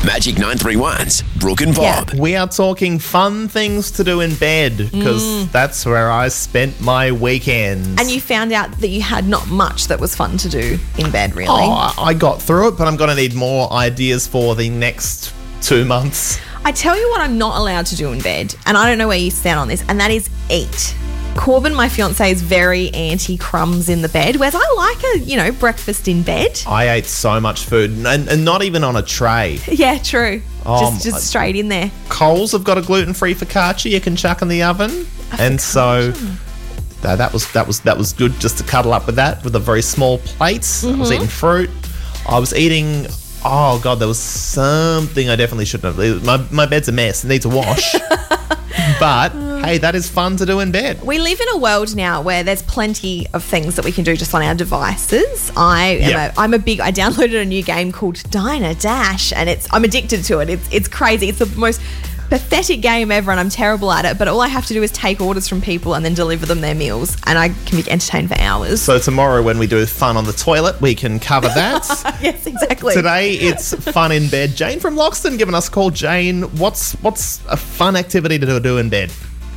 Magic 931's Brooke and Bob. We are talking fun things to do in bed because that's where I spent my weekends. And you found out that you had not much that was fun to do in bed, really. Oh, I got through it, but I'm going to need more ideas for the next 2 months. I tell you what I'm not allowed to do in bed, and I don't know where you stand on this, and that is eat. Corbin, my fiance, is very anti-crumbs in the bed, whereas I like a, breakfast in bed. I ate so much food, and not even on a tray. Yeah, true. Just straight in there. Coles have got a gluten-free focaccia you can chuck in the oven, and so that was good just to cuddle up with that with a very small plate. I was eating fruit. I was eating. Oh God, there was something I definitely shouldn't have. My bed's a mess. It needs a wash. But hey, that is fun to do in bed. We live in a world now where there's plenty of things that we can do just on our devices. I downloaded a new game called Diner Dash, and I'm addicted to it. It's crazy. It's the most pathetic game ever, and I'm terrible at it, but all I have to do is take orders from people and then deliver them their meals, and I can be entertained for hours. So tomorrow when we do fun on the toilet, we can cover that. Yes, exactly. Today it's fun in bed. Jane from Loxton giving us a call. Jane, what's a fun activity to do in bed?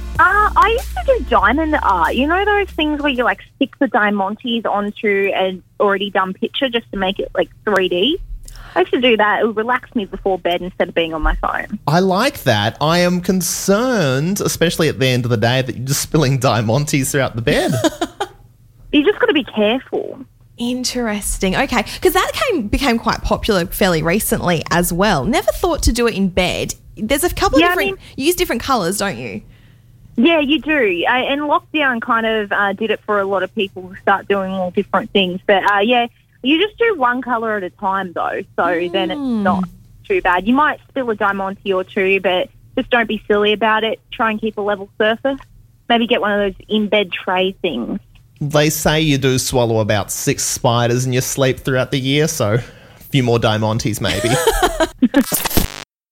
I used to do diamond art. You know those things where you stick the diamantes onto an already done picture just to make it 3D? I used to do that. It would relax me before bed instead of being on my phone. I like that. I am concerned, especially at the end of the day, that you're just spilling diamantes throughout the bed. You just got to be careful. Interesting. Okay, because that became quite popular fairly recently as well. Never thought to do it in bed. There's a couple of different... you use different colours, don't you? Yeah, you do. And lockdown kind of did it for a lot of people to start doing all different things. But, you just do one colour at a time, though, so then it's not too bad. You might spill a diamante or two, but just don't be silly about it. Try and keep a level surface. Maybe get one of those in-bed tray things. They say you do swallow about 6 spiders in your sleep throughout the year, so a few more diamantes maybe.